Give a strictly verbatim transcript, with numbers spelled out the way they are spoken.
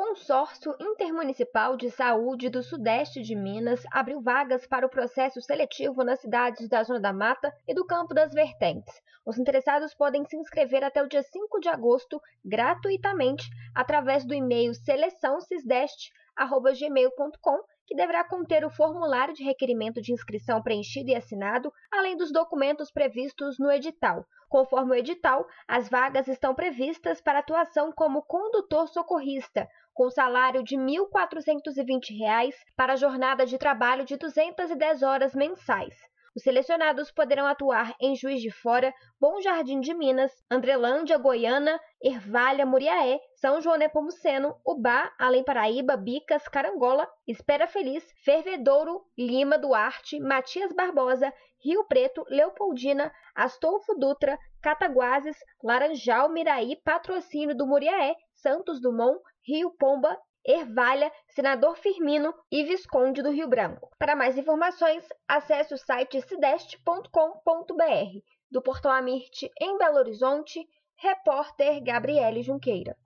Consórcio Intermunicipal de Saúde do Sudeste de Minas abriu vagas para o processo seletivo nas cidades da Zona da Mata e do Campo das Vertentes. Os interessados podem se inscrever até o dia cinco de agosto, gratuitamente, através do e-mail seleção cisdeste arroba gmail ponto com, que deverá conter o formulário de requerimento de inscrição preenchido e assinado, além dos documentos previstos no edital. Conforme o edital, as vagas estão previstas para atuação como condutor socorrista, com salário de mil quatrocentos e vinte reais para a jornada de trabalho de duzentas e dez horas mensais. Os selecionados poderão atuar em Juiz de Fora, Bom Jardim de Minas, Andrelândia, Goiânia, Ervalha, Muriaé, São João Nepomuceno, Ubá, Além Paraíba, Bicas, Carangola, Espera Feliz, Fervedouro, Lima, Duarte, Matias Barbosa, Rio Preto, Leopoldina, Astolfo Dutra, Cataguases, Laranjal, Miraí, Patrocínio do Muriaé, Santos Dumont, Rio Pomba, Ervalha, Senador Firmino e Visconde do Rio Branco. Para mais informações, acesse o site cideste ponto com ponto br. Do Portal Amirte, em Belo Horizonte, repórter Gabriele Junqueira.